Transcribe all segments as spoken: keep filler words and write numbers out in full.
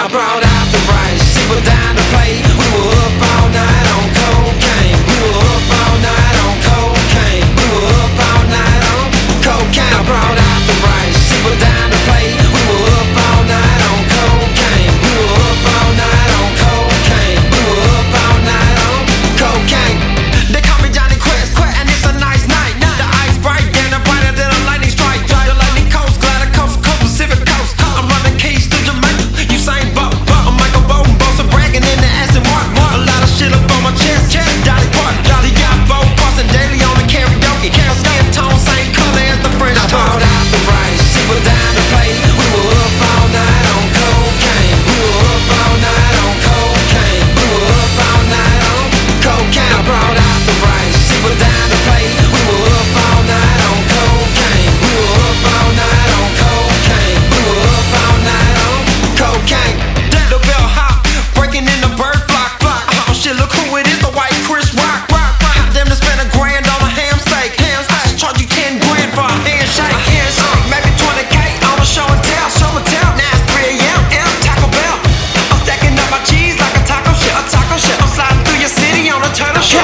I brought out the rice, she was down to play. We were up all night on cocaine. We were up all night on cocaine. We were up all night on cocaine. I brought out the rice, she was down to play. We were up all night on cocaine. We were up all night on cocaine. We were up all night on cocaine. They call me Johnny Quest, and it's a nice night. The ice bright, and the brighter than a lightning strike. The lightning coast, glider coast, coast, Pacific coast. I'm running keys to Jamaica. You Saint Bo, I'm Michael Bolton, boss of bragging in the ass and mark. A lot of shit up on my chest, chest. Dolly Parton, Dolly Yabo, crossing daily on the karaoke. Carol skin tone, same color as the French toast. I brought out the rice, she was down to play. We were up all night on cocaine. We were up all night on cocaine. We were up all night on cocaine. I brought out the rice, she was down to play. We were up all night on cocaine. We were up all night on cocaine. We were up all night on cocaine. The bell hop, breaking in the bird flock. Oh shit, look who it is, the white Chris Rock. Hot damn to spend a grand on a ham steak. Ham steak, charge you ten grand for a handshake. A handshake, maybe twenty K on a show and tell. Show and tell, now it's three A M M Taco Bell. I'm stacking up my cheese like a taco shit, a taco shit. I'm sliding through your city on a turtle shell.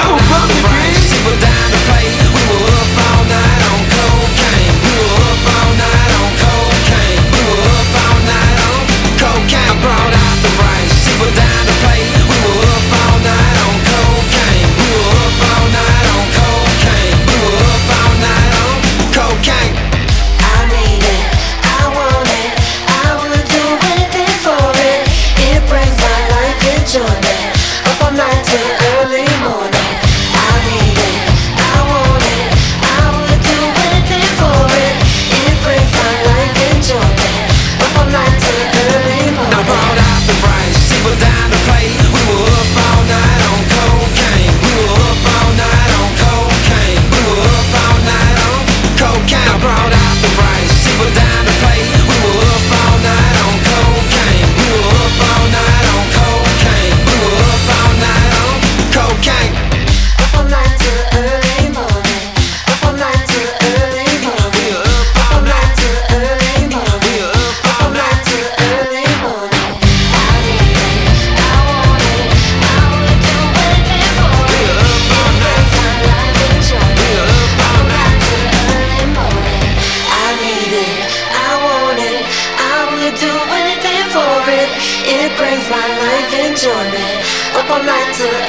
She was down to play. We were up all night on cocaine. We were up all night on cocaine. We were up all night on cocaine. I brought out the rice. She was down to play. We were up all night on cocaine. We were up all night on cocaine. We were up all night on cocaine. I need it, I want it, I would do anything for it. It brings my life enjoyment, up all night till early morning. I need it, I want it, I would do anything for it. It brings my life enjoyment, up all night till early I morning. brought out the rice. She was down to play. We were up all night on cocaine. We were up all night on cocaine. We were up all night on cocaine. I brought out the rice. She was down to play. We were up all night on cocaine. We were up all night on cocaine. We were up all night on cocaine. Up all night till early morning, up all night till early morning. We were up all All night. night till early morning. We were up All all night night. till early morning. I need it, I want it, I would do anything for We it. were up all It night. brings my life enjoyment. We were up all All night. night till early morning. I need it, I want it, I would do anything for it. It brings my life enjoyment. Up all night till